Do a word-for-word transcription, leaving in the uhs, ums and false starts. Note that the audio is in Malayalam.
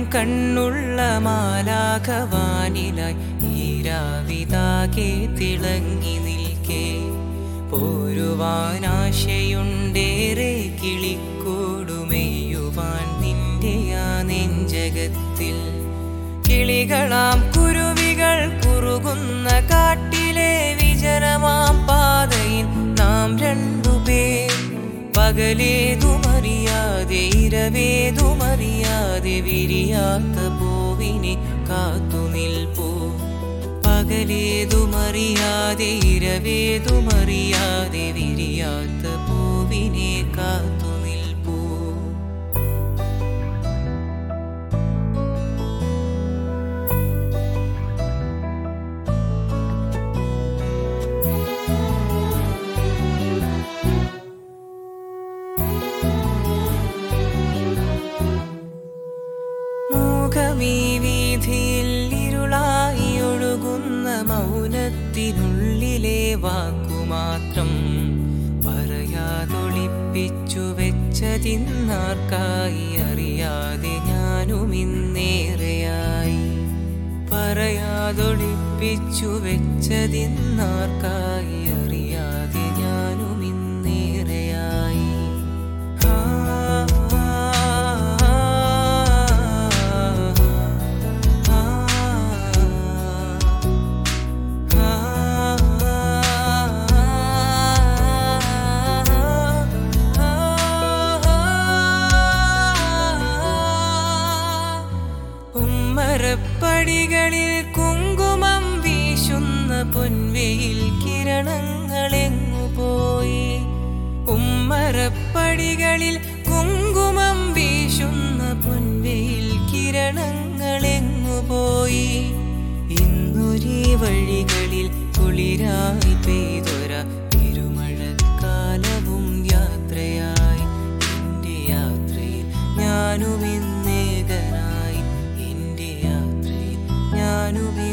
കണ്ണുള്ള മാലാഖവാനിലായി ഈരാവിതാകെ തിളങ്ങി നിൽക്കേ പോരുവാനാശയുണ്ടേറെ കിളിക്കൂടുമെയ്യുവാൻ നിന്റെ ആ നെഞ്ചകത്തിൽ കിളികളാം കുരുവികൾ കുറുകുന്ന കാട്ടിലെ വിജനമാം പാതയിൽ നാം രണ്ടുപേർ പകലേതുമറിയാതെ ഇരവേതുമറിയാതെ വിരിയാത്ത പൂവിനെ കാത്തു നിൽപ്പൂ പകലേതുമറിയാതെ ഇരവേതുമറിയാതെ വിരിയാത്ത പൂവിനെ കാത്തു നിൽപ്പൂ മൂകമീ വീഥിയിൽ ഇരുളായി ഒഴുകുന്ന മൗനത്തിനുള്ളിലെ വാക്കുമാത്രം പറയാതൊളിപ്പിച്ചു വെച്ചതിന്നാർക്കായി അറിയാതെ ഞാനും ഇന്നേറെയായി പറയാതൊളിപ്പിച്ചു വെച്ചതിന്നാർക്കായി അറിയാതെ ഞാനും ഇന്നേറെയായി പടികളിൽ കുങ്കുമം വീശുന്ന പൊൻവെയിൽ കിരണങ്ങളെങ്ങുപോയി ഉമ്മറപ്പടികളിൽ കുങ്കുമം വീശുന്ന പൊൻവെയിൽ കിരണങ്ങളെങ്ങുപോയി ഇന്നൊരേ വഴികളിൽ കുളിരായി പെയ്തൊര തിരുമഴക്കാലവും യാത്രയായി എൻ്റെ യാത്രയിൽ ഞാനും ഇന്നേകനായി ഞാനും